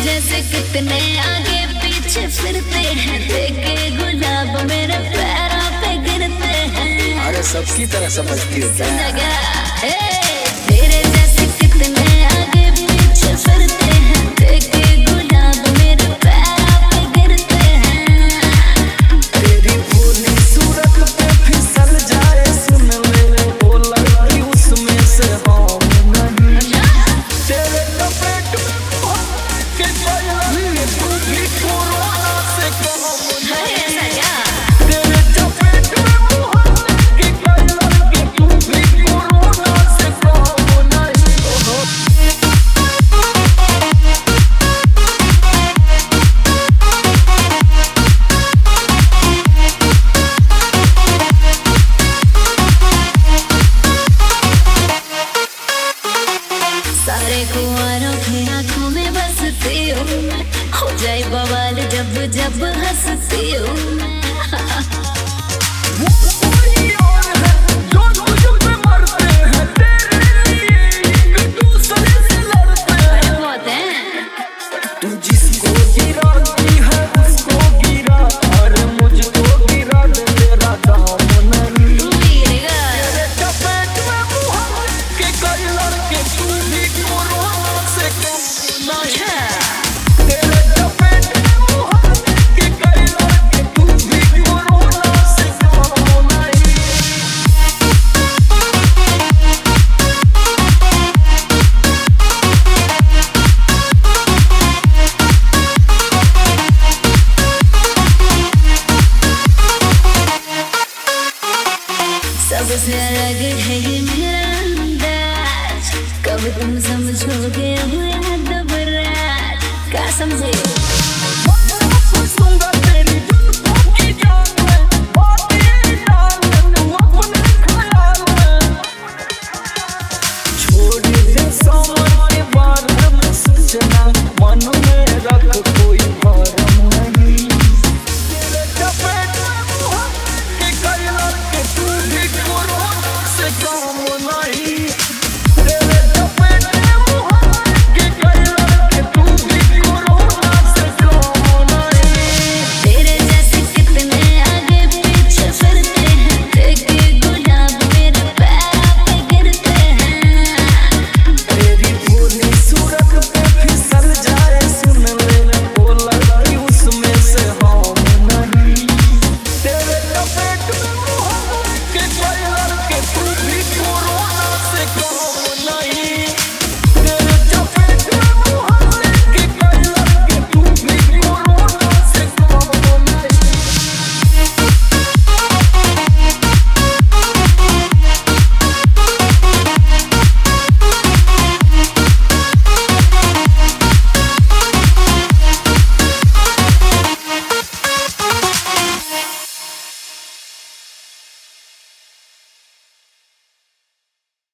जैसे कितने आगे पीछे फिरते हैं, देखे गुलाब मेरे पैरों पे गिरते हैं। अरे सबकी तरह समझती हो क्या? तेरे जैसे कितने आगे पीछे फिरते हैं, देखे गुलाब मेरे पैरों पे गिरते हैं। तेरी भोली सूरत पे फिसल जाए सुन ले, वो लड़की उसमें से हम नहीं। तेरे लपेट के पहले तू भी कोरोना से कम नहीं। तेरे चपेट में के पहले तू भी कोरोना से कम नहीं। सारे कुंवारों की आंखों में बसती हूँ मैं, हो जाए बवाल जब जब हंसती हूँ मैं। तू जिसको गिराती है उसको गिरा, और मुझको गिरा दे तेरा दाम नहीं। तेरे चपेट में मुहम्मद के कई लड़के, तू भी कोरोना से कम नहीं। तेरे चपेट में मुहम्मद के कई लड़के, तू भी कोरोना से कम नहीं। सबसे अलग है ये मेरा अंदाज, कब तुम समझोगे हुए दबराज का समझे।